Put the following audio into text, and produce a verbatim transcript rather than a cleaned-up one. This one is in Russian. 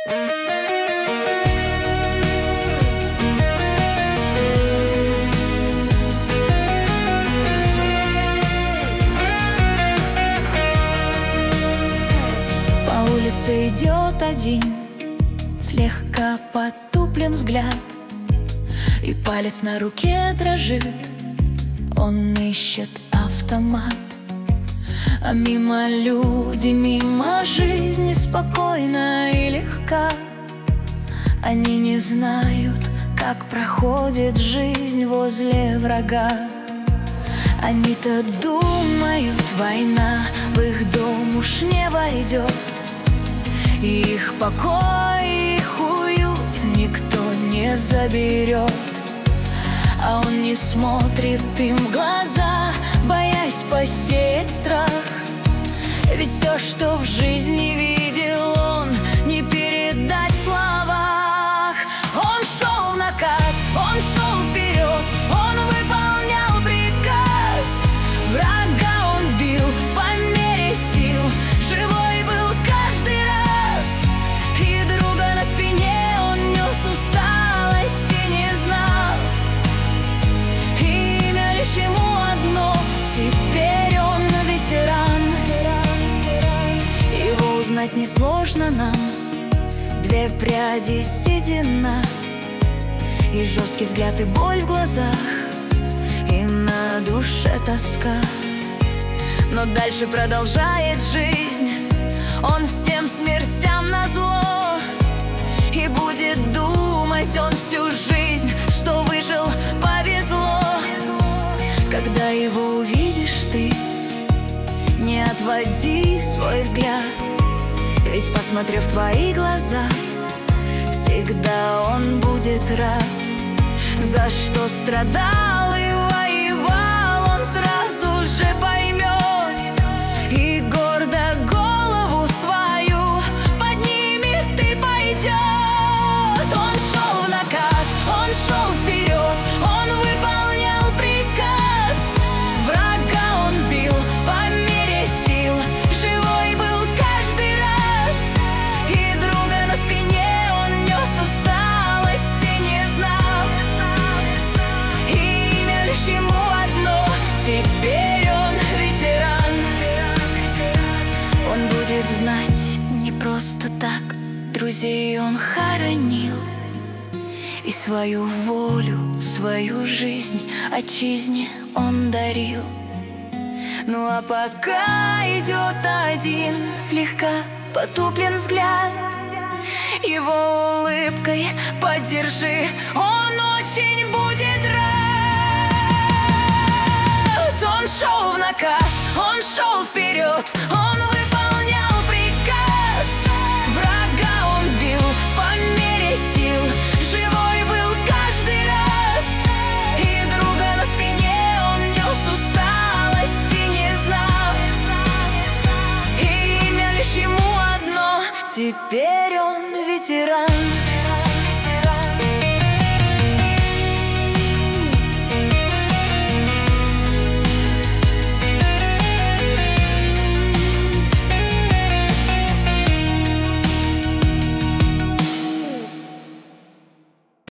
По улице идет один, слегка потуплен взгляд, и палец на руке дрожит. Он ищет автомат, а мимо люди, мимо жизни спокойна и легка. Они не знают, как проходит жизнь возле врага. Они-то думают, война в их дом уж не войдет, и их покой, и их уют никто не заберет. А он не смотрит им в глаза, боясь посеять страх. Ведь все, что в жизни видел он, не передать в словах. Он шел в накат, он шел вперед, он выполнял приказ. Врага он бил по мере сил, живой был каждый раз. И друга на спине он нес, усталости не знав. И имя лишь ему одно, теперь он ветеран. Его узнать несложно нам, две пряди седина, и жесткий взгляд, и боль в глазах, и на душе тоска. Но дальше продолжает жизнь, он всем смертям назло. И будет думать он всю жизнь, что выжил, повезло. Когда его увидишь ты, не отводи свой взгляд, ведь, посмотрев в твои глаза, всегда он будет рад. За что страдал и воевал, он сразу же поймет, и гордо голову свою поднимет и пойдет. Он шел в накат, он шел вперед, он выполнял приказ. Врага он бил по мере сил, живой был каждый раз. И друга на спине он нес, усталости не знав. И имя лишь ему одно, теперь он ветеран. Он будет знать не просто так, друзей он хоронил, и свою волю, свою жизнь отчизне он дарил. Ну а пока идет один, слегка потуплен взгляд, его улыбкой поддержи, он очень будет рад. Он шел в накат, он шел вперед, он выполнял приказ. Врага он бил по мере сил, живой был каждый раз. И друга на спине он нес, усталости не знав. И имя лишь ему одно, теперь он ветеран.